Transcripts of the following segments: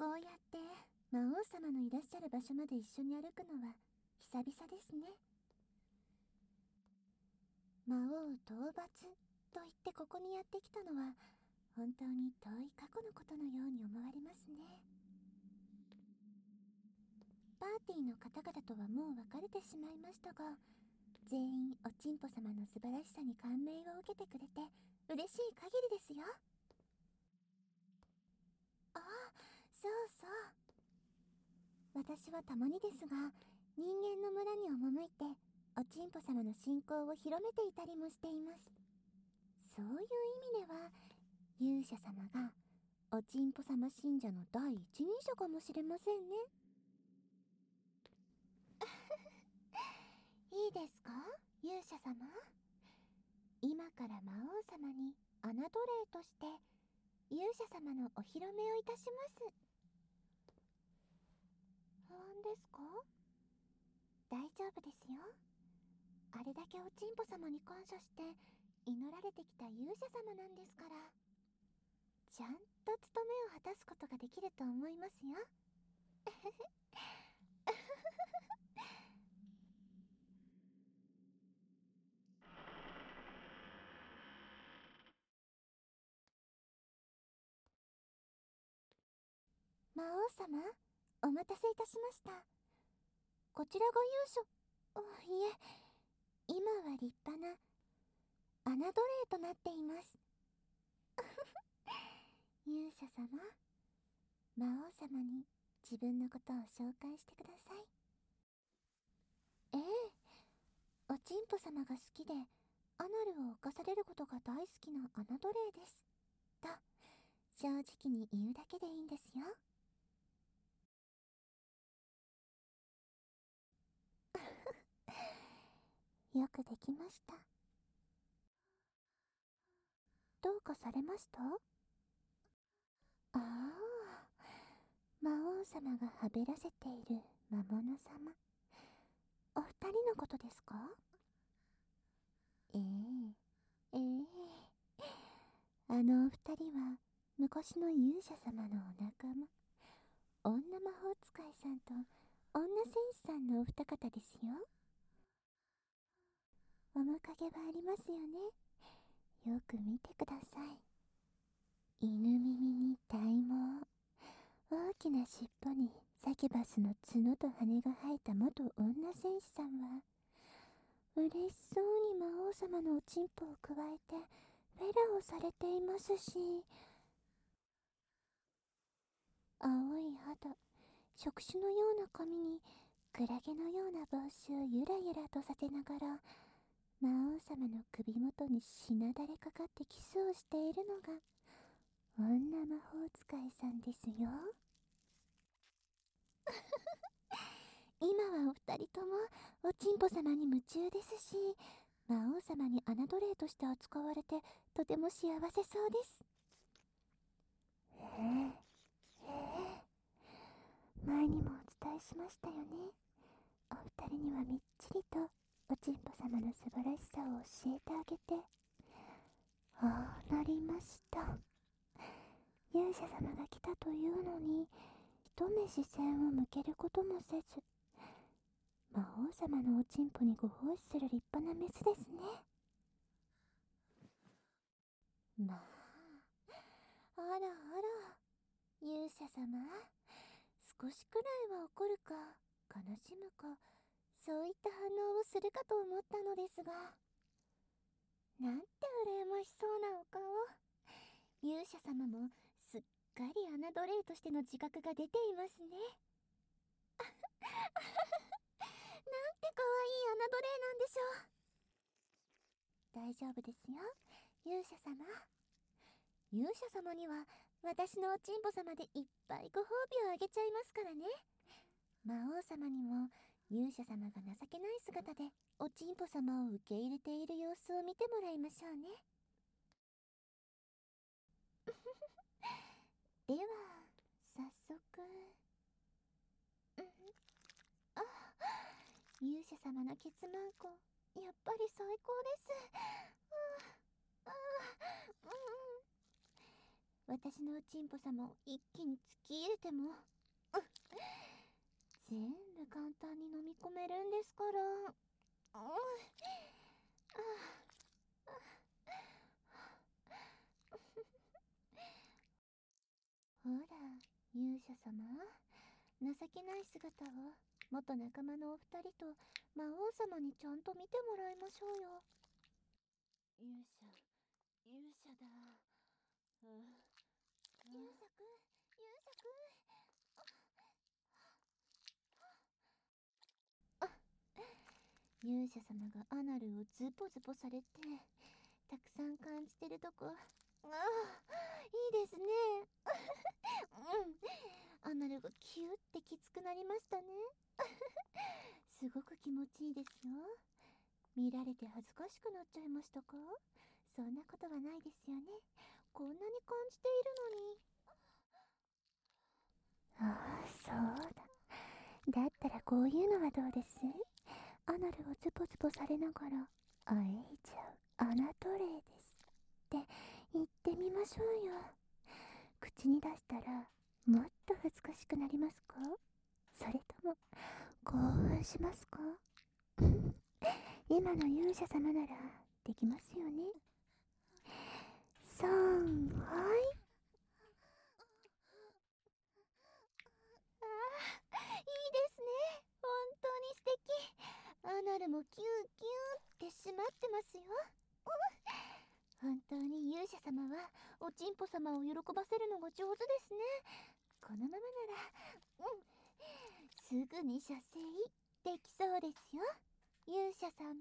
こうやって魔王様のいらっしゃる場所まで一緒に歩くのは久々ですね。魔王討伐と言ってここにやってきたのは本当に遠い過去のことのように思われますね。パーティーの方々とはもう別れてしまいましたが、全員おちんぽ様の素晴らしさに感銘を受けてくれて嬉しい限りですよ。ああ、そうそう。私はたまにですが、人間の村に赴いておちんぽ様の信仰を広めていたりもしています。そういう意味では、勇者様がおちんぽ様信者の第一人者かもしれませんね。いいですか、勇者様。今から魔王様に侮れとして勇者様のお披露目をいたします。不安ですか？大丈夫ですよ。あれだけおちんぽ様に感謝して祈られてきた勇者様なんですから、ちゃんと務めを果たすことができると思いますよ。魔王様、お待たせいたしました。こちらが勇者、いえ、今は立派な侮れとなっています。勇者様、魔王様に自分のことを紹介してください。ええ、おちんぽ様が好きでアナルを犯されることが大好きな侮れです。と、正直に言うだけでいいんですよ。よくできました。どうかされました？ああ、魔王様がはべらせている魔物様。お二人のことですか？ええ、あのお二人は昔の勇者様のお仲間、女魔法使いさんと女戦士さんのお二方ですよ。面影はありますよね。よく見てください。犬耳に体毛、大きな尻尾にサキュバスの角と羽が生えた元女戦士さんは、嬉しそうに魔王様のおちんぽをくわえてフェラをされていますし、青い肌、触手のような髪にクラゲのような帽子をゆらゆらとさせながら、魔王様の首元にしなだれかかってキスをしているのが女魔法使いさんですよ。今はお二人ともおちんぽ様に夢中ですし、魔王様に侮れとして扱われてとても幸せそうです。前にもお伝えしましたよね。お二人にはみっちりとおちんぽ様の素晴らしさを教えてあげて、ああなりました。勇者様が来たというのに一目視線を向けることもせず、魔王様のおちんぽにご奉仕する立派なメスですね。まあ、あらあら、勇者様、少しくらいは怒るか悲しむか、そういった反応をするかと思ったのですが、なんて羨ましそうなお顔。勇者様もすっかり侮れとしての自覚が出ていますね。なんて可愛い侮れなんでしょう。大丈夫ですよ、勇者様。勇者様には私のおちんぽ様でいっぱいご褒美をあげちゃいますからね。魔王様にも勇者様が情けない姿でおちんぽ様を受け入れている様子を見てもらいましょうね。では早速、あ、勇者様のケツマンコ、やっぱり最高です。 私のおちんぽ様を一気に突き入れても、全部簡単に飲み込めるんですから。ほら、勇者様、情けない姿を元仲間のお二人と魔王様にちゃんと見てもらいましょうよ。勇者だ。勇者くん、勇者様がアナルをズボズボされて、たくさん感じてるとこ、いいですね。アナルがキューってきつくなりましたね。すごく気持ちいいですよ。見られて恥ずかしくなっちゃいましたか？そんなことはないですよね。こんなに感じているのに。そうだ。だったらこういうのはどうです？アナルをズボズボされながら会えちゃうアナトレイですって言ってみましょうよ。口に出したらもっと恥ずかしくなりますか？それとも興奮しますか？今の勇者様ならできますよね。はい。いいですね。本当に素敵。アナルもキューキューって締まってますよ。本当に勇者様はおちんぽ様を喜ばせるのが上手ですね。このままなら、すぐに射精できそうですよ、勇者様。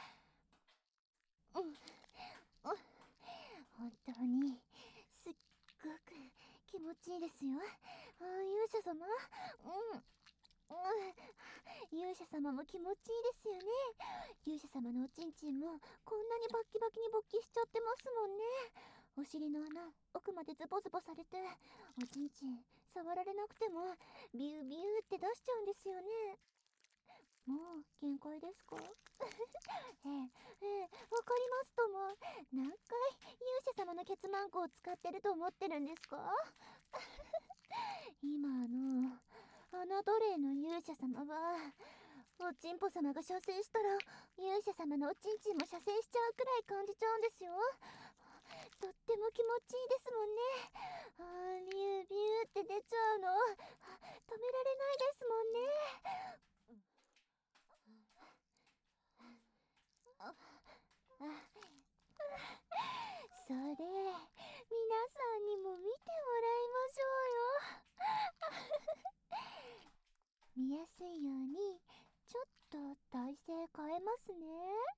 本当にすっごく気持ちいいですよ。勇者様。勇者様も気持ちいいですよね。勇者様のおちんちんもこんなにバッキバキに勃起しちゃってますもんね。お尻の穴奥までズボズボされて、おちんちん触られなくてもビュービューって出しちゃうんですよね。もう限界ですか？わかりますとも。何回勇者様のケツマンコを使ってると思ってるんですか？今アナ奴隷の勇者様は、おちんぽ様が射精したら勇者様のおちんちんも射精しちゃうくらい感じちゃうんですよ。とっても気持ちいいですもんね。ビュービューって出ちゃうの止められないですもんね。それ、皆さんにも見てもらいましょうよ。見やすいようにちょっと体勢変えますね。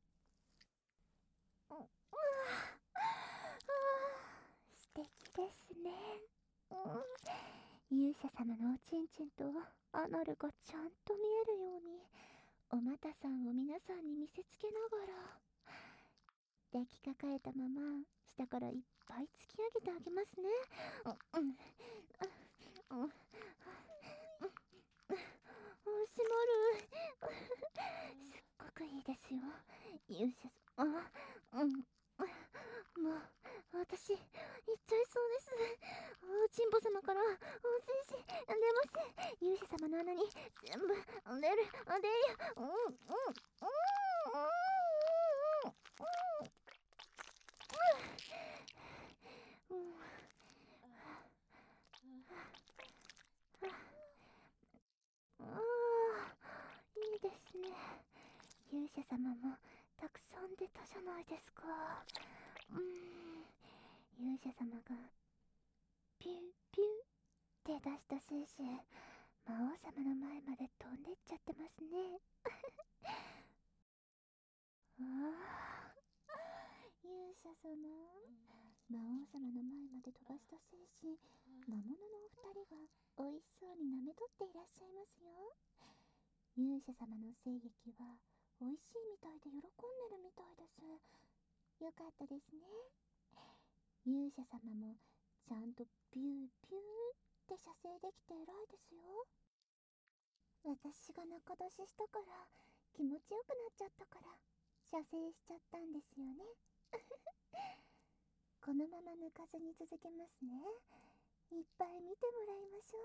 素敵ですね。勇者様のおちんちんとアナルがちゃんと見えるように、おまたさんを皆さんに見せつけながら、抱きかかえたまま下からいっぱい突き上げてあげますね。閉まる。すっごくいいですよ、勇者様。もう私行っちゃいそうです。おちんぽ様からお精子出ます。勇者様の穴に全部出る。いいですね。勇者様もたくさん出たじゃないですか。勇者様がピューピューって出した精子、魔王様の前まで飛んでっちゃってますね。勇者様、魔王様の前まで飛ばした精子、魔物のお二人が美味しそうに舐めとっていらっしゃいますよ。勇者様の精液は美味しいみたいで喜んでるみたいです。よかったですね。勇者様もちゃんとピューピューって射精できて偉いですよ。私が仲出ししたから気持ちよくなっちゃったから射精しちゃったんですよね。 このまま抜かずに続けますね。いっぱい見てもらいましょ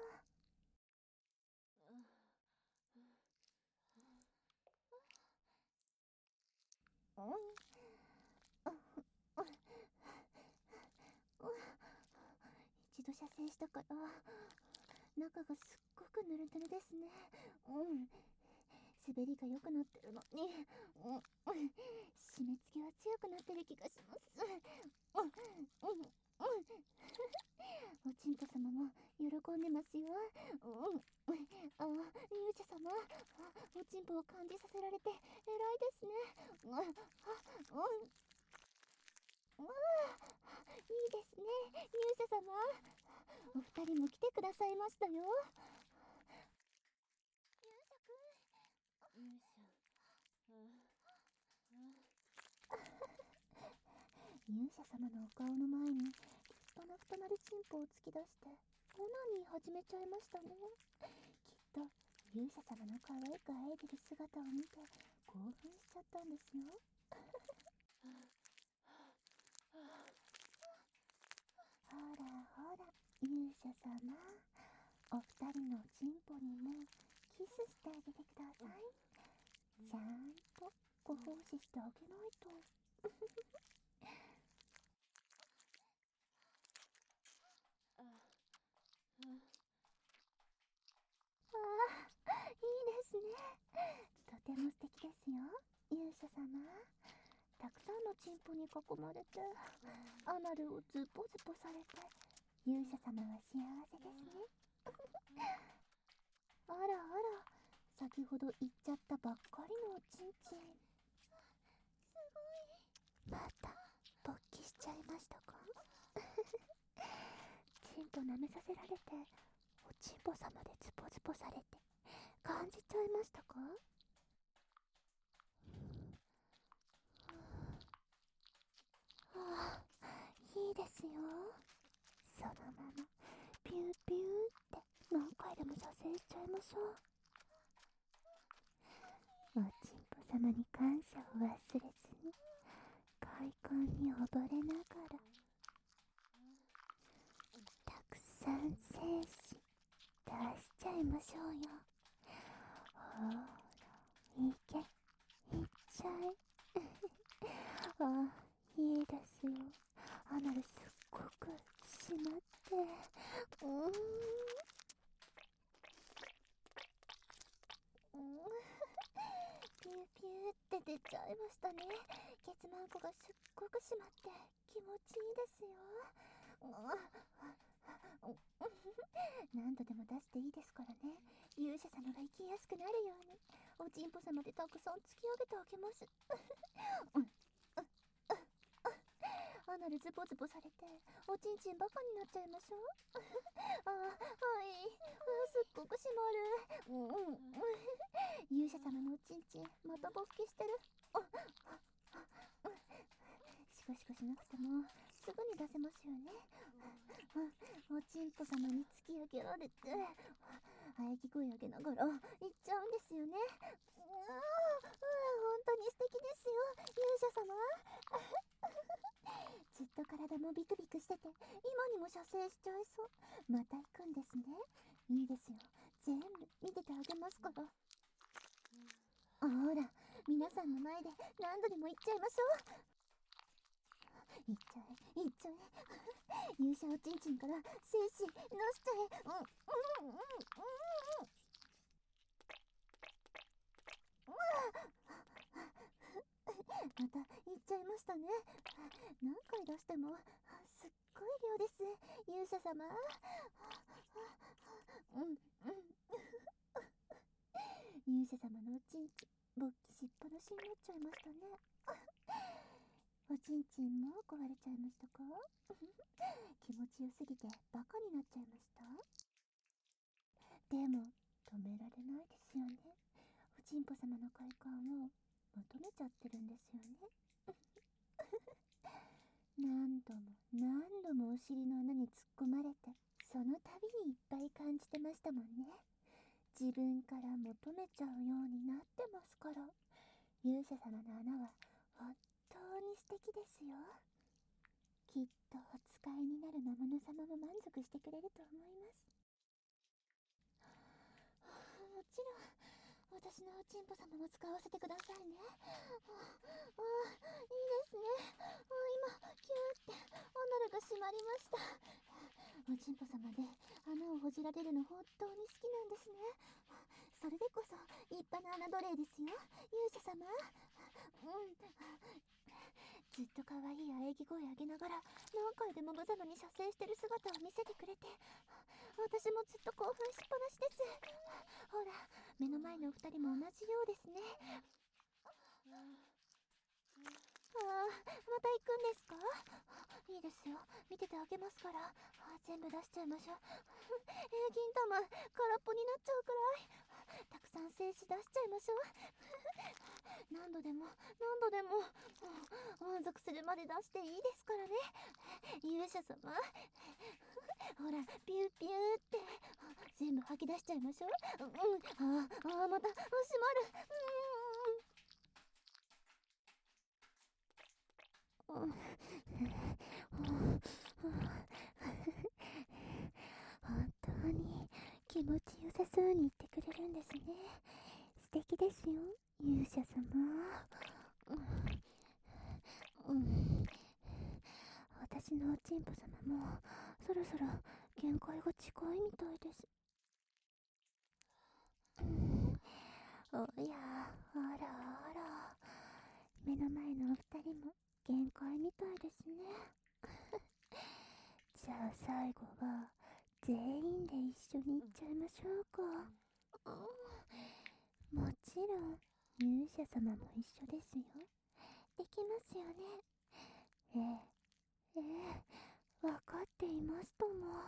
う。一度射精したから中がすっごくぬるぬるですね。滑りが良くなってるのに、締め付けは強くなってる気がします。おちんぽ様も喜んでますよ。勇者様、おちんぽを感じさせられて偉いですね。いいですね、勇者様。お二人も来てくださいましたよ。勇者様のお顔の前に立派な太なるチンポを突き出してオナニー始めちゃいましたね。きっと勇者様の可愛くあえてる姿を見て興奮しちゃったんですよ。ほらほら、勇者様、お二人のチンポにもキスしてあげてください。ちゃんとご奉仕してあげないと。いいですね。とても素敵ですよ、勇者様。たくさんのチンポに囲まれてアナルをズポズポされて勇者様は幸せですね。あらあら、先ほど言っちゃったばっかりのおちんちん、すごい。また勃起しちゃいましたか？チンポ舐めさせられておちんぽ様でズポズポされて感じちゃいましたか？いいですよ。そのままピューピューって何回でも射精しちゃいましょう。おちんぽ様に感謝を忘れずに快感に溺れながらたくさん精子出しちゃいましょうよ。ほら、いけ、いっちゃえ。いいですよ。アナルすっごく締まって、ピューピューって出ちゃいましたね。ケツマンコがすっごく締まって気持ちいいですよ。何度でも出していいですからね。勇者様が生きやすくなるようにおちんぽ様でたくさん突き上げてあげます。アナルズボズボされておちんちんバカになっちゃいましょう。はい、すっごく締まる。勇者様のおちんちんまた勃起してる。シコシコしなくてもすぐに出せますよね。おちんぽ様に突き上げられて喘ぎ声上げながら行っちゃうんですよね。本当に素敵ですよ、勇者様。ずっと体もビクビクしてて今にも射精しちゃいそう。また行くんですね。いいですよ、全部見ててあげますから。ほら、皆さんの前で何度でも言っちゃいましょう。いっちゃえ、いっちゃえ。勇者おちんちんから精子出しちゃえ。また言っちゃいましたね。何回出してもすっごい量です、勇者様。勇者様のおちんちん勃起しっぱなしになっちゃいましたね。おちんちんも壊れちゃいましたか？気持ちよすぎてバカになっちゃいました。でも止められないですよね。おちんぽ様の快感を求めちゃってるんですよね。何度も何度もお尻の穴に突っ込まれてその度にいっぱい感じてましたもんね。自分から求めちゃうようになってますから。勇者様の穴は本当に素敵ですよ。 きっとお使いになる魔物様も満足してくれると思います。もちろん私のおちんぽ様も使わせてくださいね。いいですね。今キューっておならが閉まりました。おちんぽ様で穴をほじられるの本当に好きなんですね。それでこそ立派な穴奴隷ですよ、勇者様。ずっと可愛い喘ぎ声上げながら何回でも無様に射精してる姿を見せてくれて、私もずっと興奮しっぱなしです。ほら、目の前のお二人も同じようですね。また行くんですか？いいですよ、見ててあげますから。全部出しちゃいましょう。金玉空っぽになっちゃうくらいたくさん精子出しちゃいましょう。何度でも満足するまで出していいですからね、勇者様。ほら、ピューピューって全部吐き出しちゃいましょう。また閉まる。本当に気持ちよさそうに言ってくれるんですね。素敵ですよ、勇者様。私のおちんぽ様もそろそろ限界が近いみたいです。おや、あらあら、目の前のお二人も限界みたいですね。じゃあ最後は全員で一緒に行っちゃいましょうか。もちろん勇者様も一緒ですよ。できますよね。わかっていますとも。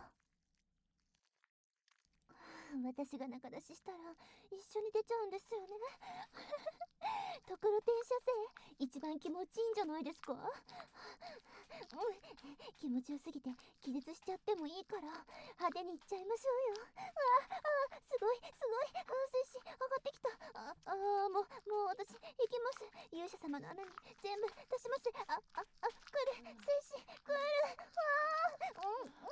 私が中出ししたら一緒に出ちゃうんですよね。ところてん射精一番気持ちいいんじゃないですか？気持ちよすぎて気絶しちゃってもいいから派手にいっちゃいましょうよ。すごい精子上がってきた。もう私行きます。勇者様の穴に全部出します。来る精子来る。行く。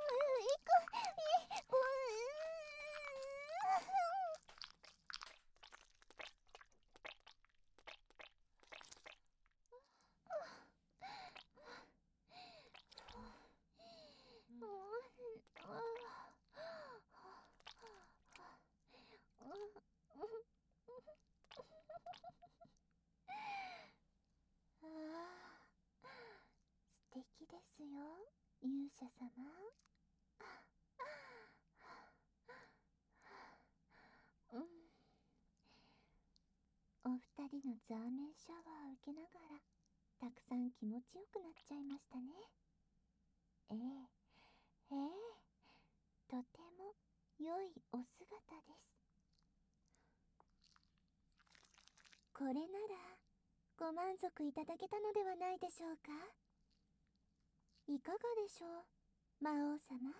素敵ですよ、勇者様。お二人のザーメンシャワーを受けながらたくさん気持ちよくなっちゃいましたね。とても良いお姿です。これならご満足いただけたのではないでしょうか。いかがでしょう、魔王様。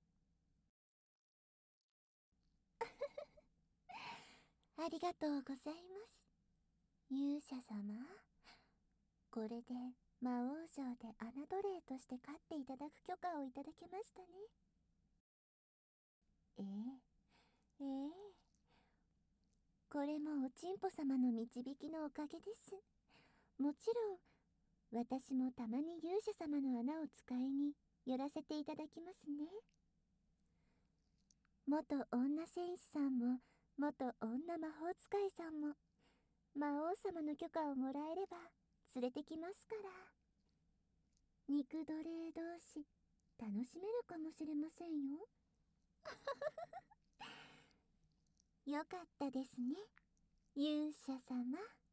ありがとうございます、勇者様。これで魔王城で穴奴隷として飼っていただく許可をいただけましたね。これもおちんぽ様の導きのおかげです。もちろん私もたまに勇者様の穴を使いに寄らせていただきますね。元女戦士さんも元女魔法使いさんも魔王様の許可をもらえれば連れてきますから。肉奴隷同士楽しめるかもしれませんよ。よかったですね、勇者様。